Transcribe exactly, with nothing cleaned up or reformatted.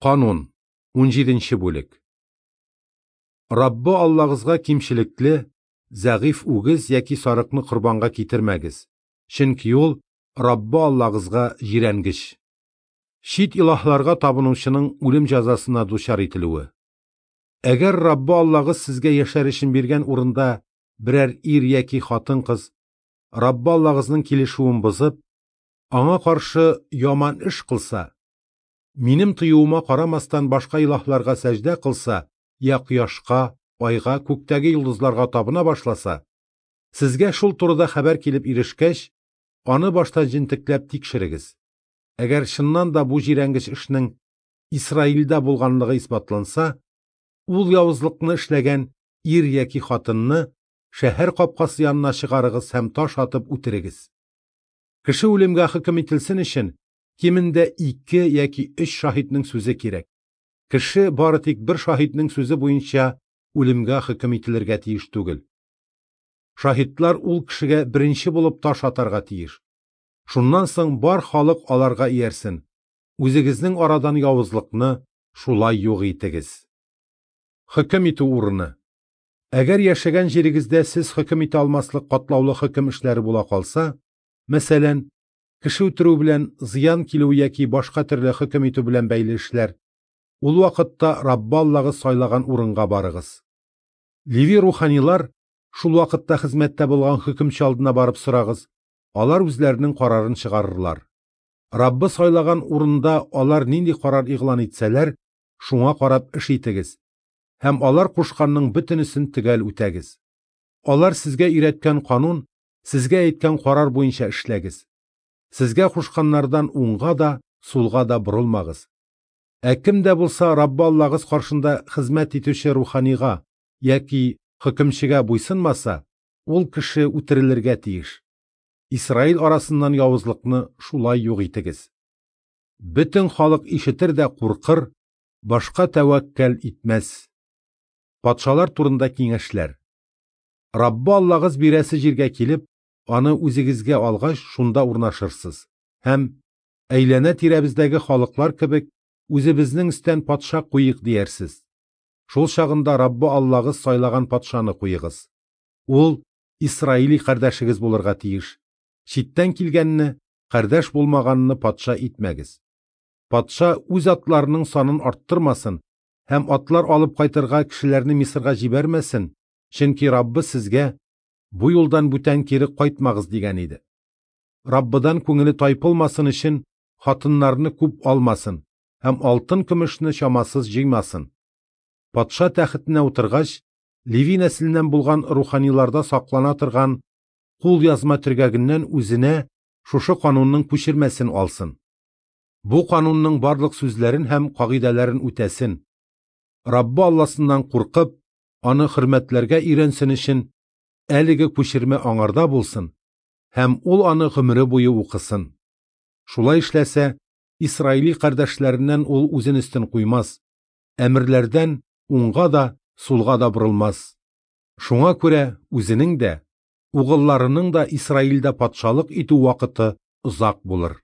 Канун. он җиденче бүлек. Раббы Аллагызга кимчелекле, зәгыйф үгез яки сарыкны корбанга китермәгез. Чөнки ул Раббы Аллагызга җирәнгеч. Шит илаһларга табынучының үлем җәзасына дучар ителүе. Әгәр Раббы Аллагыз сезгә яшәр өчен биргән урында берәр ир яки хатын-кыз Раббы Аллагызның килешүен бозып, аңа каршы яман эш кылса, минем тыюыма карамастан башка илаһларга сәҗдә кылса, я кояшка, айга, күктәге йолдызларга табына башласа, сезгә шул турыда хәбәр килеп ирешкәч, аны башта җентекләп тикшерегез. Әгәр чыннан да бу җирәнгеч эшнең Исраилдә булганлыгы исбатланса, ул явызлыкны эшләгән ир яки хатынны шәһәр капкасы янына чыгарыгыз һәм таш атып үтерегез. Кеше үлемгә хөкем ителсен өчен кимендә ике яки өч шаһитның сүзе кирәк. Кеше бары тик бер шаһитның сүзе буенча үлемгә хөкем ителергә тиеш түгел. Шаһитлар ул кешегә беренче булып таш атарга тиеш. Шуннан соң бар халык аларга иярсен. Үзегезнең арадан явызлыкны шулай юк итегез. Хөкем итү урыны. Әгәр яшәгән җирегездә сез хөкем итә алмаслык катлаулы хөкем эшләре була калса, мәсәлән, кеше үтерү белән зыян килү яки башка төрле хөкем итү белән бәйле эшләр, ул вакытта Раббы Аллагыз сайлаган урынга барыгыз. Ливи руханилар шул вакытта хезмәттә булган хөкемче алдына барып сорагыз, алар үзләренең карарын чыгарырлар. Раббы сайлаган урында алар нинди карар игълан итсәләр, шуңа карап эш итегез, һәм алар кушканның бөтенесен төгәл үтәгез. Алар сезгә өйрәткән канун, сезгә әйткән карар буенча эшләгез. Сезгә кушканнардан уңга да, сулга да борылмагыз. Ә кем дә булса Раббы Аллагыз каршында хезмәт итүче руханига яки хөкемчегә буйсынмаса, ул кеше үтерелергә тиеш. Исраил арасыннан явызлыкны шулай юк итегез. Бөтен халык ишетер дә куркыр, башка тәвәккәл итмәс. Патшалар турында киңәшләр. Раббы Аллагыз бирәсе җиргә килеп, аны үзегезгә алгач, шунда урнашырсыз. Һәм әйләнә тирәбездәге халыклар кебек, үзебезнең өстән патша куйык диярсез. Шул чагында Раббы Аллагыз сайлаган патшаны куйыгыз. Ул Исраили кардәшегез булырга тиеш. Читтән килгәнне, кардәш булмаганны патша итмәгез. Патша үз атларының санын арттырмасын һәм атлар алып кайтырга кешеләрне Мисырга җибәрмәсен, чөнки Раббы сезгә бу юлдан бүтән кире кайтмагыз дигән иде. Раббыдан күңеле тайпылмасын өчен хатыннарны күп алмасын һәм алтын-көмешне чамасыз җыймасын. Патша тәхетенә утыргач, Ливи нәселеннән булган руханиларда саклана торган кул язма төргәгеннән үзенә шушы канунның күчермәсен алсын. Бу канунның барлык сүзләрен һәм кагыйдәләрен үтәсен. Раббы Алласыннан куркып, аны хөрмәтләргә өйрәнсен өчен әлеге күчермә аңарда булсын, һәм ул аны гомере буе укысын. Шулай эшләсә, Исраили кардәшләреннән ул үзен өстен куймас, әмерләрдән уңга да, сулга да борылмас. Шуңа күрә үзенең дә, угылларының да Исраилдә патшалык итү вакыты озак булыр.